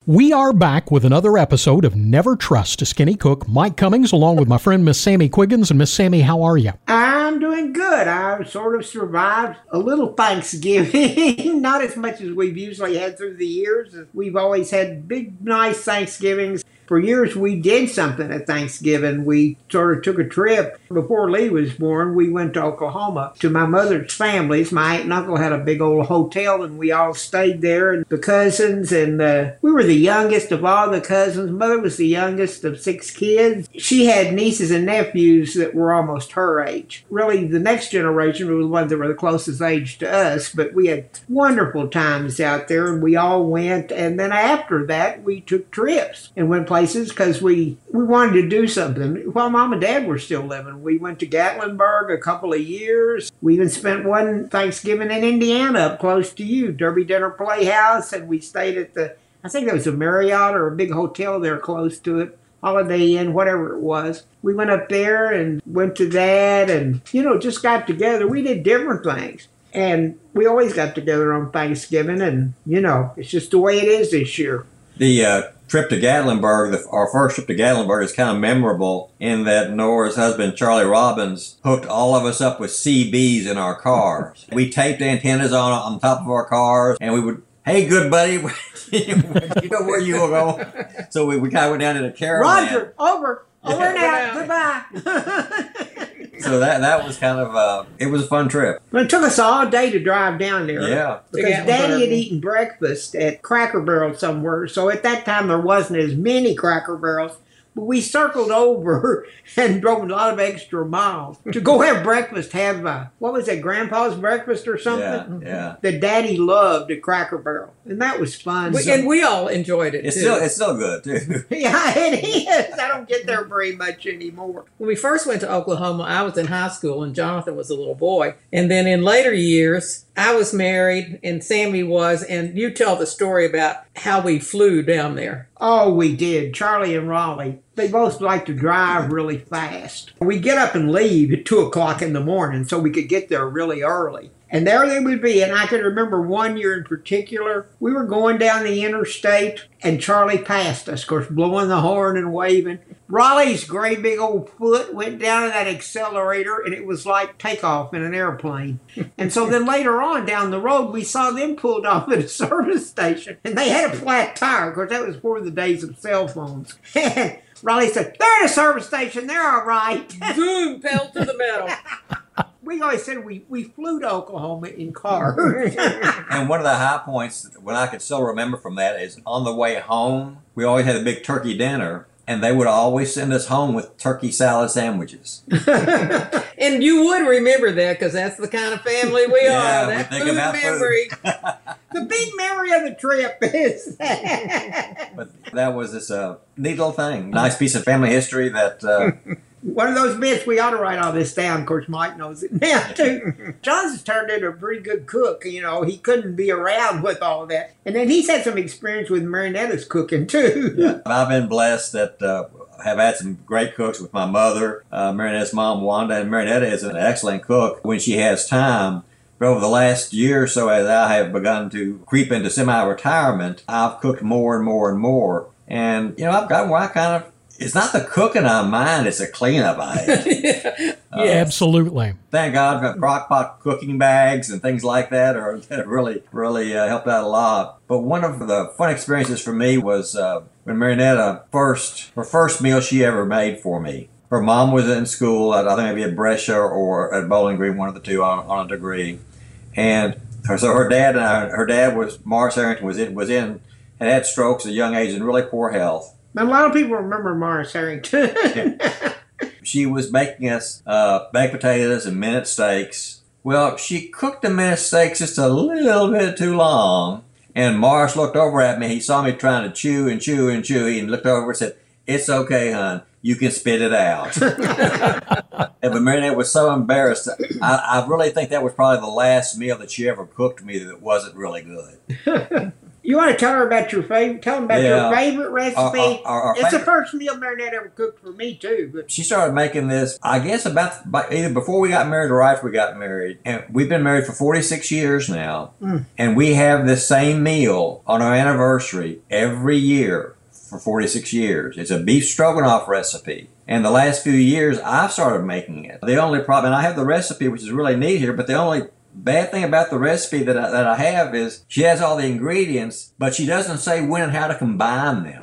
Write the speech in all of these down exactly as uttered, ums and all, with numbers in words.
We are back with another episode of Never Trust a Skinny Cook. Mike Cummings, along with my friend Miss Sammy Quiggins. And Miss Sammy, how are you? I'm doing good. I sort of survived a little Thanksgiving, not as much as we've usually had through the years. We've always had big, nice Thanksgivings. For years, we did something at Thanksgiving. We sort of took a trip. Before Lee was born, we went to Oklahoma to my mother's family's. My aunt and uncle had a big old hotel, and we all stayed there. And the cousins, and uh, we were the youngest of all the cousins. Mother was the youngest of six kids. She had nieces and nephews that were almost her age. Really, the next generation were the ones that were the closest age to us, but we had wonderful times out there, and we all went. And then after that, we took trips and went places because we, we wanted to do something. While Mom and Dad were still living, we went to Gatlinburg a couple of years. We even spent one Thanksgiving in Indiana up close to you, Derby Dinner Playhouse, and we stayed at the, I think there was a Marriott or a big hotel there close to it, Holiday Inn, whatever it was. We went up there and went to that and, you know, just got together. We did different things. And we always got together on Thanksgiving, and, you know, it's just the way it is this year. The uh, trip to Gatlinburg, the, our first trip to Gatlinburg, is kind of memorable in that Nora's husband, Charlie Robbins, hooked all of us up with C Bs in our cars. We taped antennas on on top of our cars, and we would, hey, good buddy, you know where you were going? So we, we kind of went down to the caravan. Roger, over, over and out, goodbye. So that that was kind of, uh, it was a fun trip. But it took us all day to drive down there. Yeah. Because Daddy had eaten breakfast at Cracker Barrel somewhere, so at that time there wasn't as many Cracker Barrels. But we circled over and drove a lot of extra miles to go have breakfast, have, uh, what was it, Grandpa's breakfast or something? Yeah, yeah. That Daddy loved at Cracker Barrel. And that was fun. We, so. And we all enjoyed it, It's too. still it's still good, too. Yeah, it is. I don't get there very much anymore. When we first went to Oklahoma, I was in high school and Jonathan was a little boy. And then in later years, I was married and Sammy was, and you tell the story about how we flew down there. Oh, we did. Charlie and Raleigh, they both like to drive really fast. We'd get up and leave at two o'clock in the morning so we could get there really early. And there they would be. And I can remember one year in particular, we were going down the interstate and Charlie passed us, of course, blowing the horn and waving. Raleigh's great big old foot went down in that accelerator and it was like takeoff in an airplane. And so then later on down the road, we saw them pulled off at a service station and they had a flat tire. Of course, that was before the days of cell phones. And Raleigh said, they're at a service station. They're all right. Boom, pedal to the metal. We always said we, we flew to Oklahoma in car. And one of the high points, what I can still remember from that, is on the way home, we always had a big turkey dinner, and they would always send us home with turkey salad sandwiches. And you would remember that because that's the kind of family we Yeah, are. we That think food about food. memory. The big memory of the trip is that. But that was this uh, neat little thing. Nice piece of family history that... Uh, One of those bits, we ought to write all this down. Of course, Mike knows it now, too. John's turned into a pretty good cook. You know, he couldn't be around with all of that. And then he's had some experience with Marinetta's cooking, too. Yeah. I've been blessed that uh, have had some great cooks with my mother, uh, Marinetta's mom, Wanda, and Marinetta is an excellent cook when she has time. But over the last year or so, as I have begun to creep into semi-retirement, I've cooked more and more and more. And, you know, I've gotten where I kind of, it's not the cooking I mind, it's the cleanup I hate. Yeah. Uh, Yeah, absolutely. Thank God for crock pot cooking bags and things like that are that have really, really uh, helped out a lot. But one of the fun experiences for me was uh, when Marinetta first, her first meal she ever made for me. Her mom was in school, at, I think maybe at Brescia or at Bowling Green, one of the two on, on a degree. And her, so her dad and I, her dad was, Morris Harrington was in, was in, had had strokes at a young age and really poor health. A lot of people remember Morris Harrington. She was making us uh, baked potatoes and minute steaks. Well, she cooked the minute steaks just a little bit too long. And Morris looked over at me. He saw me trying to chew and chew and chew. He looked over and said, "It's okay, hon. You can spit it out." And but Marinette was so embarrassed. I, I really think that was probably the last meal that she ever cooked me that wasn't really good. You want to tell her about your favorite? Tell them about Yeah. your favorite recipe. Our- our- our it's the favorite- first meal Marinette ever cooked for me too. But She started making this, I guess, about by, either before we got married or right after we got married. And we've been married for forty-six years now. Mm. And we have this same meal on our anniversary every year for forty-six years. It's a beef stroganoff recipe. And the last few years, I've started making it. The only problem, and I have the recipe, which is really neat here, but the only bad thing about the recipe that I, that I have is she has all the ingredients, but she doesn't say when and how to combine them.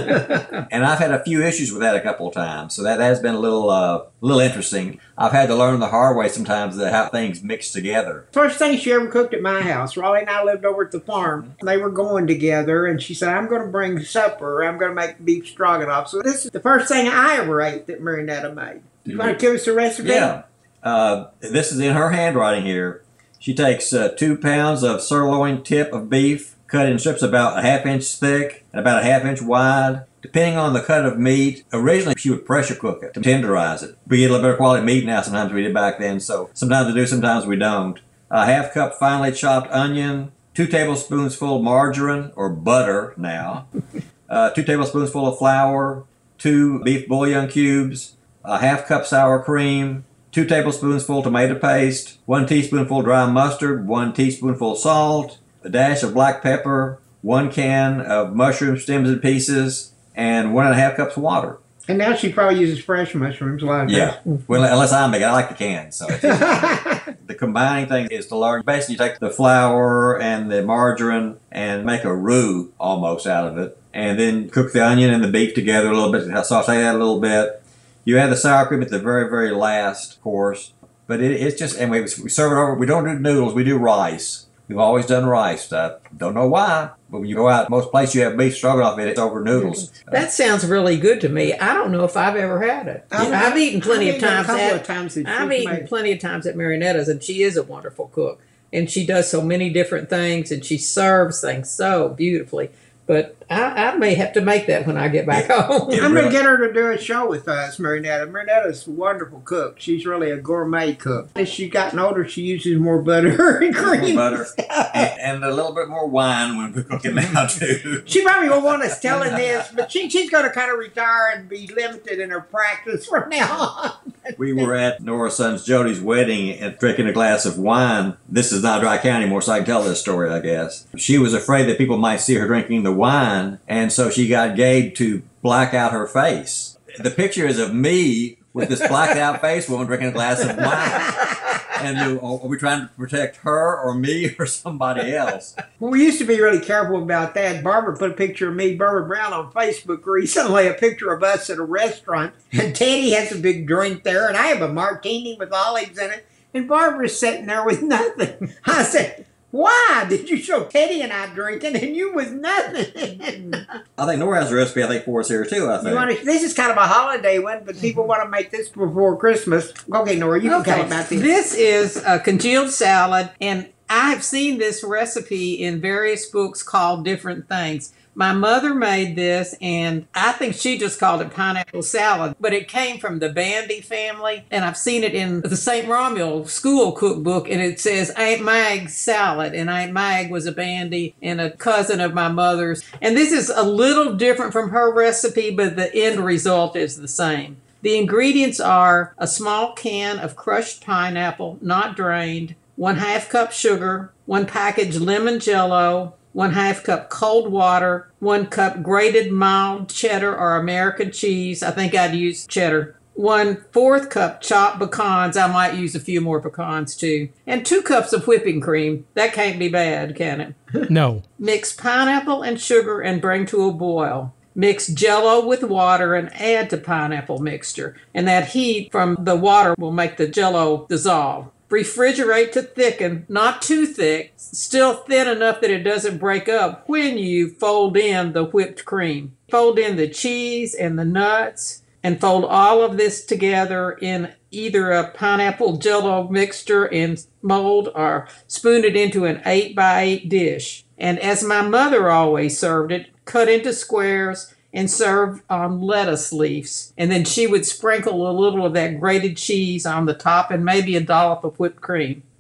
And I've had a few issues with that a couple of times, so that has been a little, uh, little interesting. I've had to learn the hard way sometimes that how things mix together. first thing she ever cooked at my house, Raleigh and I lived over at the farm. They were going together, and she said, I'm going to bring supper. I'm going to make beef stroganoff. So this is the first thing I ever ate that Marinetta made. You want to give us the recipe? Yeah. Uh, this is in her handwriting here. She takes uh, two pounds of sirloin tip of beef, cut in strips about a half inch thick and about a half inch wide. Depending on the cut of meat, originally she would pressure cook it to tenderize it. We get a little better quality meat now sometimes we did back then, so sometimes we do, sometimes we don't. A half cup finely chopped onion, two tablespoons full margarine or butter now, uh, two tablespoons full of flour, two beef bouillon cubes, a half cup sour cream, two tablespoons full tomato paste, one teaspoonful dry mustard, one teaspoonful salt, a dash of black pepper, one can of mushroom stems and pieces, and one and a half cups of water. And now she probably uses fresh mushrooms a lot of Yeah. times. Well, unless I make it, I like the cans. So it's just, the combining thing is to learn. Basically, you take the flour and the margarine and make a roux almost out of it, and then cook the onion and the beef together a little bit. Saute that a little bit. You add the sour cream at the very, very last course. But it, it's just, and we, we serve it over. We don't do noodles. We do rice. We've always done rice. I don't know why, but when you go out, most places you have beef stroganoff, it's over noodles. That sounds really good to me. I don't know if I've ever had it. I've- I've eaten plenty I've of eaten a times couple at of times that I've she's eaten made. plenty of times at Marinetta's, and she is a wonderful cook, and she does so many different things, and she serves things so beautifully. But I, I may have to make that when I get back home. It I'm really- going to get her to do a show with us, Marinetta. Marinetta's a wonderful cook. She's really a gourmet cook. As she's gotten older, she uses more butter and cream. More butter and, and a little bit more wine when we're cooking now too. She probably won't want us telling this, but she, she's going to kind of retire and be limited in her practice from now on. We were at Nora's son's Jody's wedding and drinking a glass of wine. This is not Dry County anymore, so I can tell this story, I guess. She was afraid that people might see her drinking the wine, and so she got Gabe to black out her face. The picture is of me with this blacked out face woman drinking a glass of wine. And you, are we trying to protect her or me or somebody else? Well, we used to be really careful about that. Barbara put a picture of me, Barbara Brown, on Facebook recently, a picture of us at a restaurant. And Teddy has a big drink there, and I have a martini with olives in it. And Barbara's sitting there with nothing. I said, why did you show Teddy and I drinking and you with nothing? I think Nora has a recipe, I think, for us here too, I think. You want to, this is kind of a holiday one, but people want to make this before Christmas. Okay, Nora, you can tell about this. This is a congealed salad, and I've seen this recipe in various books called different things. My mother made this, and I think she just called it pineapple salad, but it came from the Bandy family, and I've seen it in the Saint Romuald school cookbook, and it says Aunt Mag's salad, and Aunt Mag was a Bandy and a cousin of my mother's. And this is a little different from her recipe, but the end result is the same. The ingredients are a small can of crushed pineapple, not drained, one half cup sugar, one package lemon jello, one half cup cold water, one cup grated mild cheddar or American cheese. I think I'd use cheddar. One fourth cup chopped pecans. I might use a few more pecans too. And two cups of whipping cream. That can't be bad, can it? No. Mix pineapple and sugar and bring to a boil. Mix jello with water and add to pineapple mixture. And that heat from the water will make the jello dissolve. Refrigerate to thicken, not too thick, still thin enough that it doesn't break up when you fold in the whipped cream. Fold in the cheese and the nuts and fold all of this together in either a pineapple jello mixture in mold or spoon it into an eight by eight dish. And as my mother always served it, cut into squares and serve on lettuce leaves. And then she would sprinkle a little of that grated cheese on the top and maybe a dollop of whipped cream.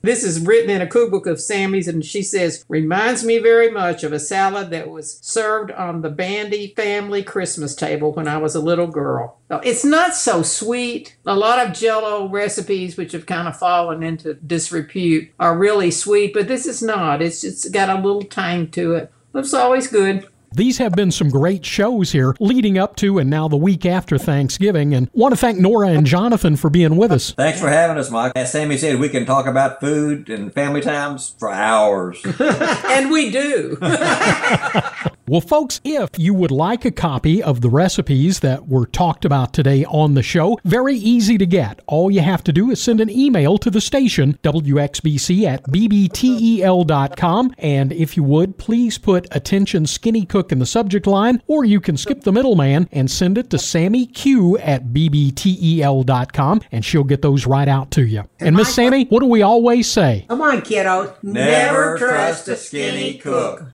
This is written in a cookbook of Sammy's, and she says, reminds me very much of a salad that was served on the Bandy family Christmas table when I was a little girl. So it's not so sweet. A lot of Jell-O recipes, which have kind of fallen into disrepute, are really sweet, but this is not. It's just got a little tang to it. It's always good. These have been some great shows here leading up to and now the week after Thanksgiving, and want to thank Nora and Jonathan for being with us. Thanks for having us, Mike. As Sammy said, we can talk about food and family times for hours. And we do. Well, folks, if you would like a copy of the recipes that were talked about today on the show, very easy to get. All you have to do is send an email to the station, W X B C at B B T E L dot com. And if you would, please put Attention Skinny Cook in the subject line, or you can skip the middleman and send it to Sammy Q at B B T E L dot com, and she'll get those right out to you. And Miss Sammy, what do we always say? Come on, kiddos. Never trust a skinny cook.